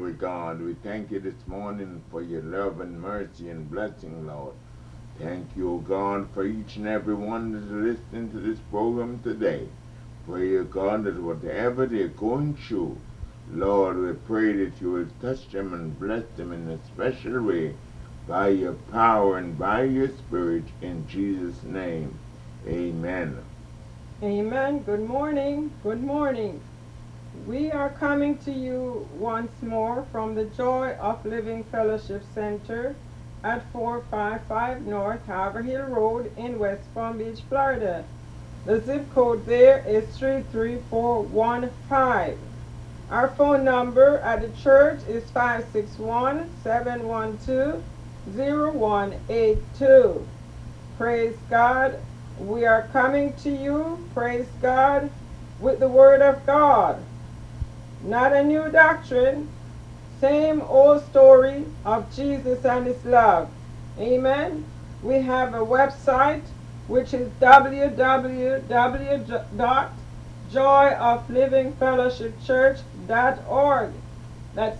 our God. We thank you this morning for your love and mercy and blessing, Lord. Thank you, O God, for each and every one that's listening to this program today. Pray, O God, that whatever they're going through, Lord, we pray that you will touch them and bless them in a special way by your power and by your Spirit in Jesus' name. Amen. Amen. Good morning. Good morning. We are coming to you once more from the Joy of Living Fellowship Center at 455 North Haverhill Road in West Palm Beach, Florida. The zip code there is 33415. Our phone number at the church is 561-712-0182. Praise God. We are coming to you, praise God, with the Word of God. Not a new doctrine, same old story of Jesus and His love. Amen. We have a website which is www.joyoflivingfellowshipchurch.org. That's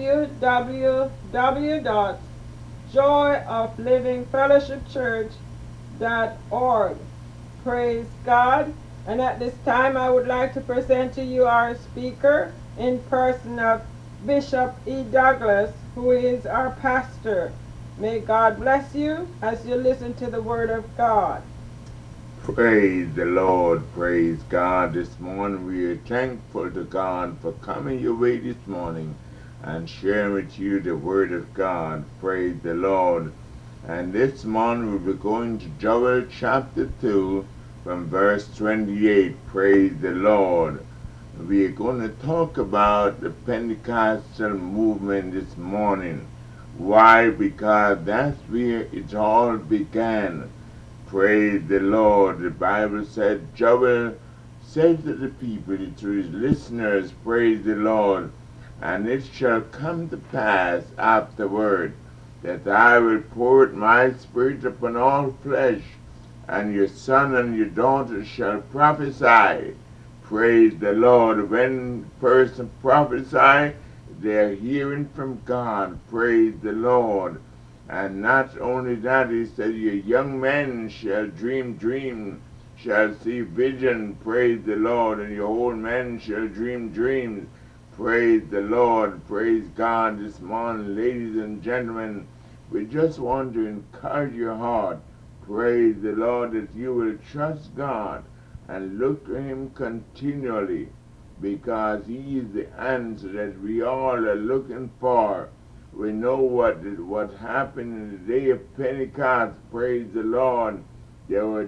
www.joyoflivingfellowshipchurch.org. Praise God. And at this time, I would like to present to you our speaker in person of Bishop E. Douglas, who is our pastor. May God bless you as you listen to the Word of God. Praise the Lord, praise God. This morning we are thankful to God for coming your way this morning and sharing with you the Word of God. Praise the Lord. And this morning we'll be going to Joel chapter 2 from verse 28. Praise the Lord. We are going to talk about the Pentecostal movement this morning. Why? Because that's where it all began. Praise the Lord. The Bible said, Joel said to the people, to his listeners, praise the Lord, and it shall come to pass afterward that I will pour out my spirit upon all flesh, and your son and your daughter shall prophesy. Praise the Lord. When a person prophesy, they're hearing from God. Praise the Lord. And not only that, he said, your young men shall dream dreams, shall see vision, praise the Lord, and your old men shall dream dreams. Praise the Lord, praise God this morning, ladies and gentlemen. We just want to encourage your heart. Praise the Lord that you will trust God and look to Him continually, because He is the answer that we all are looking for. We know what happened in the day of Pentecost. Praise the Lord. There were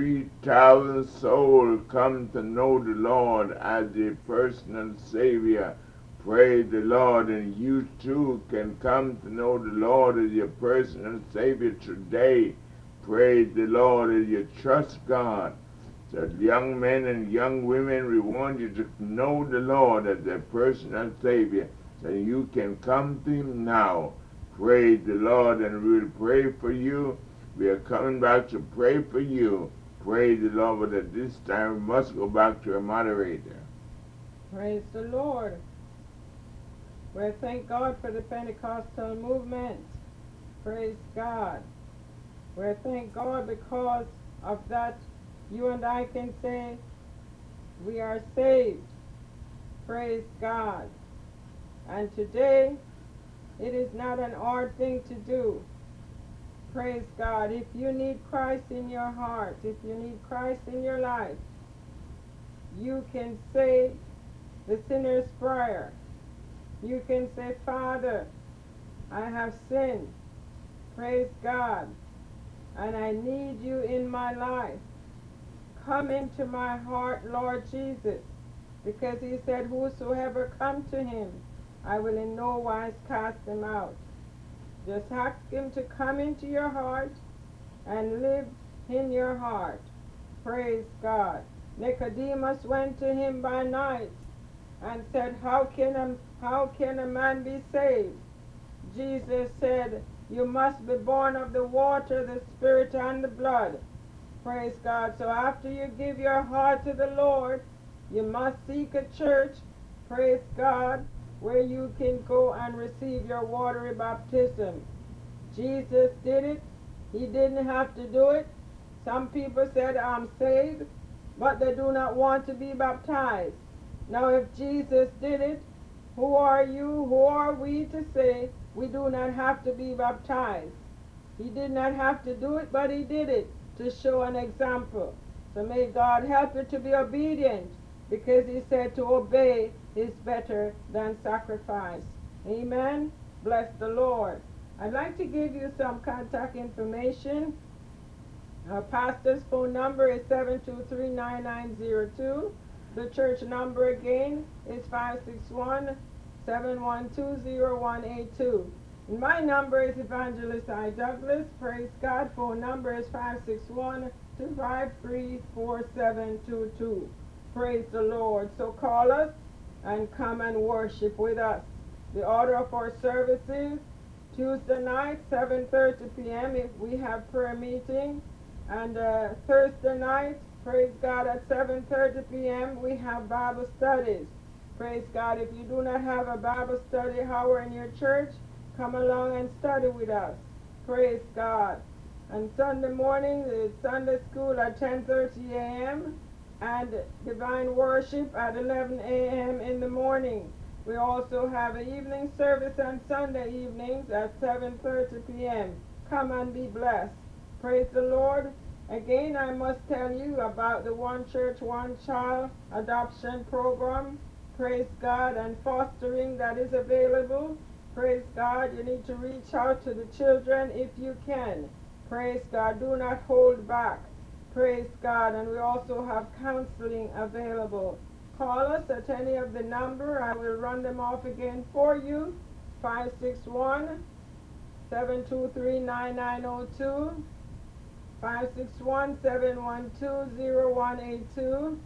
3,000 souls come to know the Lord as their personal Savior. Praise the Lord. And you too can come to know the Lord as your personal Savior today. Praise the Lord as you trust God. So young men and young women, we want you to know the Lord as their personal Savior. So you can come to Him now. Praise the Lord, and we'll pray for you. We are coming back to pray for you. Praise the Lord, but at this time we must go back to a moderator. Praise the Lord. We thank God for the Pentecostal movement. Praise God. We thank God because of that you and I can say we are saved. Praise God. And today it is not an odd thing to do. Praise God. If you need Christ in your heart, if you need Christ in your life, you can say the sinner's prayer. You can say, Father, I have sinned. Praise God. And I need you in my life. Come into my heart, Lord Jesus. Because He said, whosoever come to Him, I will in no wise cast them out. Just ask Him to come into your heart and live in your heart. Praise God. Nicodemus went to Him by night and said, how can a man be saved? Jesus said, you must be born of the water, the Spirit, and the blood. Praise God. So after you give your heart to the Lord, you must seek a church. Praise God. where you can go and receive your watery baptism. Jesus did it. He didn't have to do it. Some people said, I'm saved, but they do not want to be baptized. Now, if Jesus did it, who are you, who are we to say we do not have to be baptized? He did not have to do it, but he did it to show an example. So may God help you to be obedient, because he said to obey is better than sacrifice. Amen. Bless the Lord. I'd like to give you some contact information. Our pastor's phone number is 723-9902. The church number again is 561-712-0182. And my number is Evangelist I. Douglas. Praise God. Phone number is 561-253-4722. Praise the Lord. So call us and come and worship with us. The order of our services: Tuesday night, 7:30 p.m. if we have prayer meeting. And Thursday night, praise God, at 7:30 p.m. we have Bible studies. Praise God. If you do not have a Bible study hour in your church, come along and study with us. Praise God. And Sunday morning, the Sunday school at 10:30 a.m. and divine worship at 11 a.m. in the morning. We also have an evening service on Sunday evenings at 7:30 p.m. Come and be blessed. Praise the Lord. Again, I must tell you about the One Church, One Child adoption program. Praise God. And fostering that is available. Praise God. You need to reach out to the children if you can. Praise God. Do not hold back. Praise God. And we also have counseling available. Call us at any of the number. I will run them off again for you. 561-723-9902. 561-712-0182.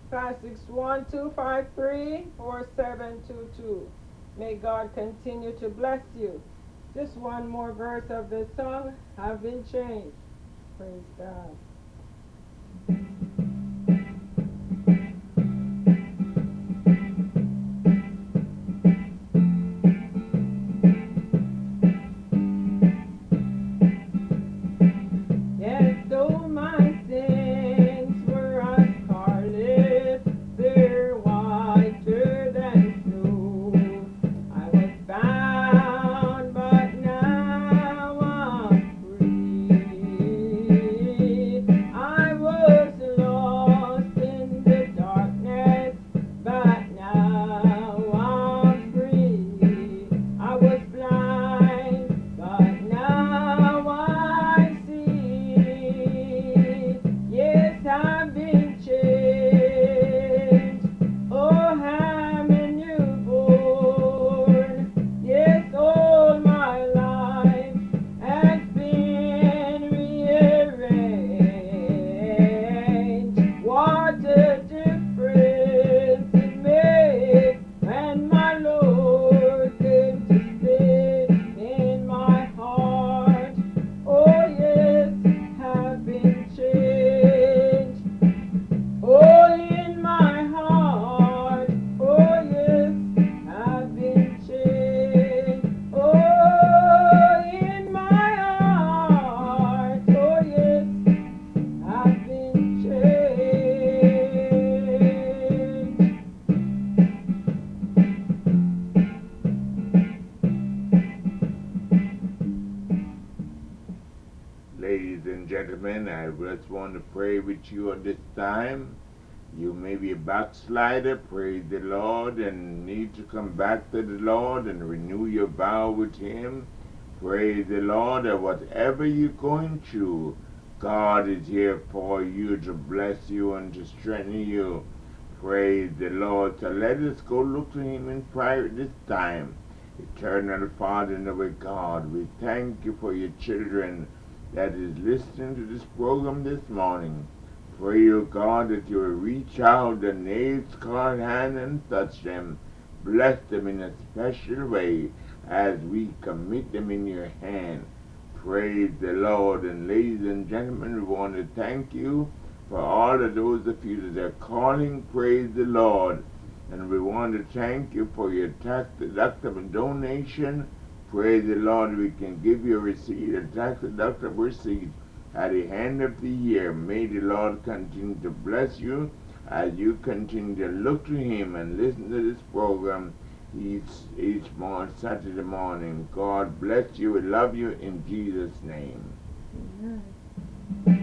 561-253-4722. May God continue to bless you. Just one more verse of the song, I've been changed. Praise God. Yes, though my sins were as scarlet, they're whiter than snow. I was bound, but now I'm free. I was lost in the darkness, but now I'm free. I was blind, but now I see. Yes, I've been changed. Oh, I'm a newborn. Yes, all my life has been rearranged. What a difference it made when my Lord came to stay in my heart. Oh yes, have been changed. Oh, in my heart. Oh yes, have been changed. Oh, in my heart. Oh yes, have been changed. Ladies and gentlemen, I just want to pray with you at this time. You may be a backslider, praise the Lord, and need to come back to the Lord and renew your vow with Him. Praise the Lord, and whatever you're going through, God is here for you to bless you and to strengthen you. Praise the Lord. So let us go look to Him in prayer this time. Eternal Father and our God, we thank you for your children that is listening to this program this morning. Pray, O God, that you will reach out the nail-scarred hand and touch them. Bless them in a special way as we commit them in your hand. Praise the Lord. And ladies and gentlemen, we want to thank you for all of those of you that are calling. Praise the Lord. And we want to thank you for your tax deductible donation. Praise the Lord, we can give you a receipt, a tax deductible receipt at the end of the year. May the Lord continue to bless you as you continue to look to Him and listen to this program each morning, Saturday morning. God bless you. We love you in Jesus' name. Amen.